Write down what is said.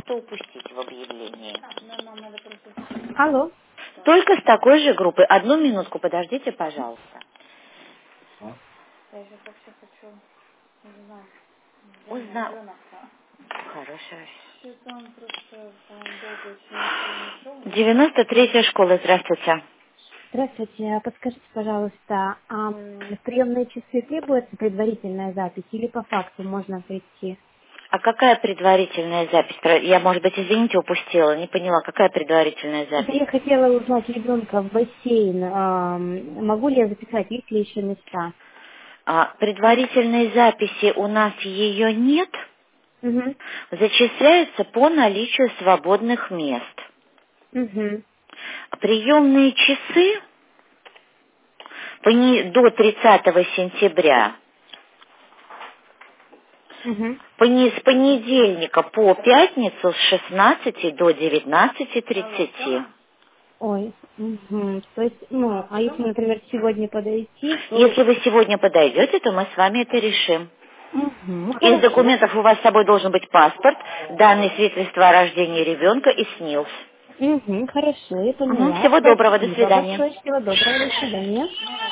что упустить в объявлении. Алло. Только с такой же группы. Одну минутку, подождите, пожалуйста. Я сейчас вообще хочу, не знаю, Хорошо. что-то он просто долго еще не шел. 93-я школа, здравствуйте. Здравствуйте. А подскажите, пожалуйста, в приемные часы требуется предварительная запись или по факту можно прийти? А какая предварительная запись? Я, может быть, извините, упустила, не поняла. Какая предварительная Это запись? я хотела узнать ребенка в бассейн. Могу ли я записать, есть ли еще места? Предварительной записи у нас ее нет. Угу. Зачисляется по наличию свободных мест. Угу. Приемные часы до 30 сентября, Угу. с понедельника по пятницу с 16 до 19:30. Ой. Угу. То есть, а если, например, сегодня подойти, то... Если вы сегодня подойдете, то мы с вами это решим. Угу. Из Хорошо. документов у вас с собой должен быть паспорт, данные свидетельства о рождении ребенка и СНИЛС. Угу. Хорошо, я поняла. Всего доброго, до Спасибо свидания. большое. Всего доброго. До свидания.